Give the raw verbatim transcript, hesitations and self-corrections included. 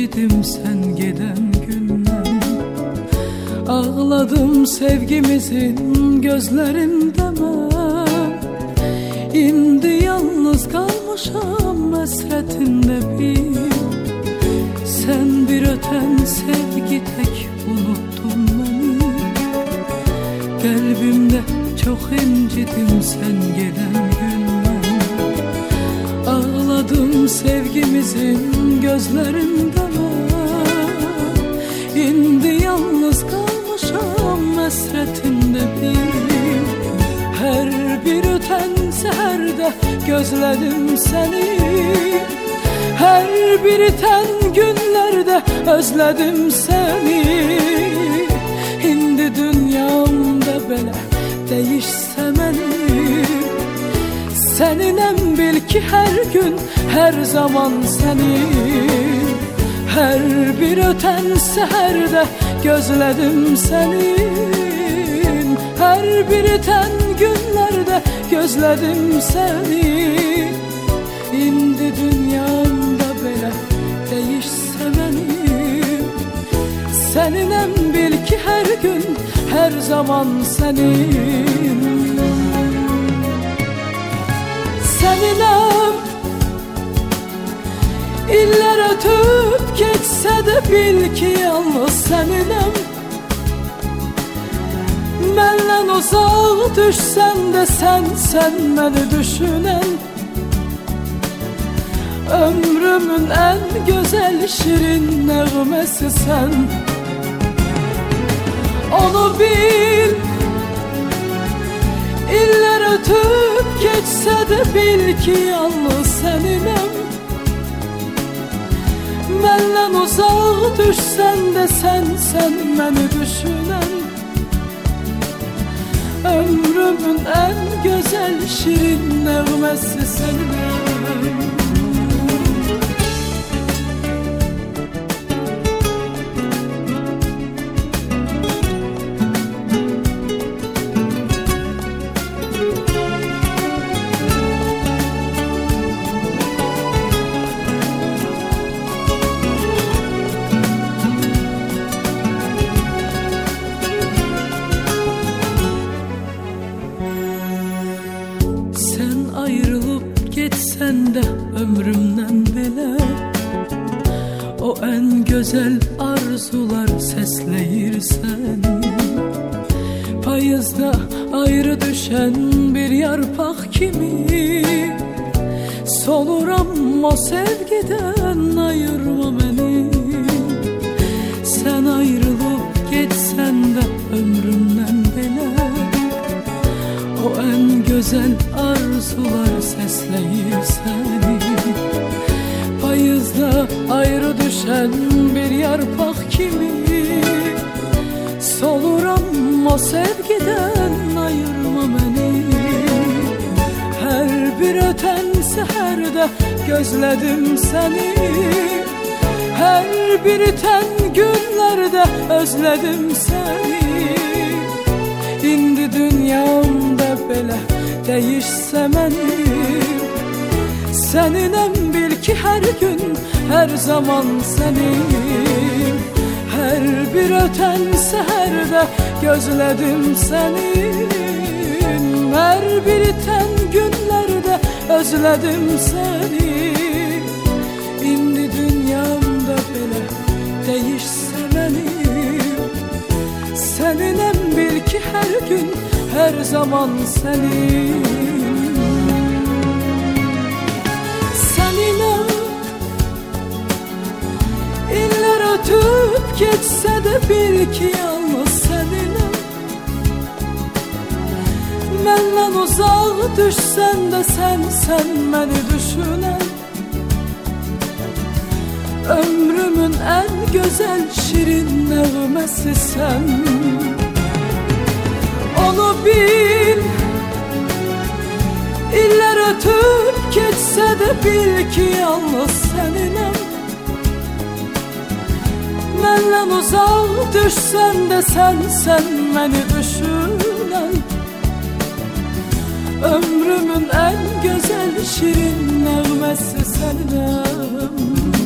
incidim sen giden günden. Ağladım sevgimizin gözlerinde ben. İndi yalnız kalmışam hasretinde bir. Sen bir öten sevgi tek unuttun beni. Kalbimde çok incidim sen giden günden. Ağladım sevgimizin gözlerinde ben. İndi yalnız kalmışam hasretinde bir. Her bir öten seherde gözledim seni. Her bir iten günlerde özledim seni. İndi dünyamda belə değişse benim. Seninem bil ki her gün her zaman senin. Her bir öten seherde gözledim senin. Her bir iten günlerde gözledim seni. İndi dünyamda belə değişse benim. Seninem bil ki her gün her zaman senin. Seninem iller ötüp geçse de bil ki yalnız seninem. Benden uzak düşsen de sen, sen beni düşünen. Ömrümün en güzel şirin nəğməsi sen. Onu bil, iller ötüp geçse de bil ki yalnız seninem. Benden uzak düşsen de sen, sen beni düşünen. Ömrümün en güzel şirin nəğməsi senin. Ayrılıp geçsen de ömrümden bile. O en güzel arzular sesleyir seni. Payızda ayrı düşen bir yarpak kimi. Soluram o sevgiden ayırma beni. Sen ayrılıp geçsen de ömrümden bile. O en güzel arzular sesleyir seni. Payızda ayrı düşen bir yarpak kimi. Soluram o sevgiden ayırma beni. Her bir öten seherde gözledim seni. Her bir iten günlerde özledim seni. İndi dünyamda belə değişse benim. Seninem bil ki her gün her zaman senin. Her bir öten seherde gözledim senin. Her bir iten günlerde özledim seni. İndi dünyamda belə değişse benim. Seninem bil ki her gün her zaman senin. Seninem iller ötüp geçse de bil ki yalnız seninem. Benden uzak düşsen de sen, sen beni düşünen. Ömrümün en güzel şirin nəğməsi sen. Onu bil, iller ötüp geçse de bil ki yalnız seninem. Benden uzak düşsen de sen, sen beni düşünen. Ömrümün en güzel şirin nəğməsi seninem.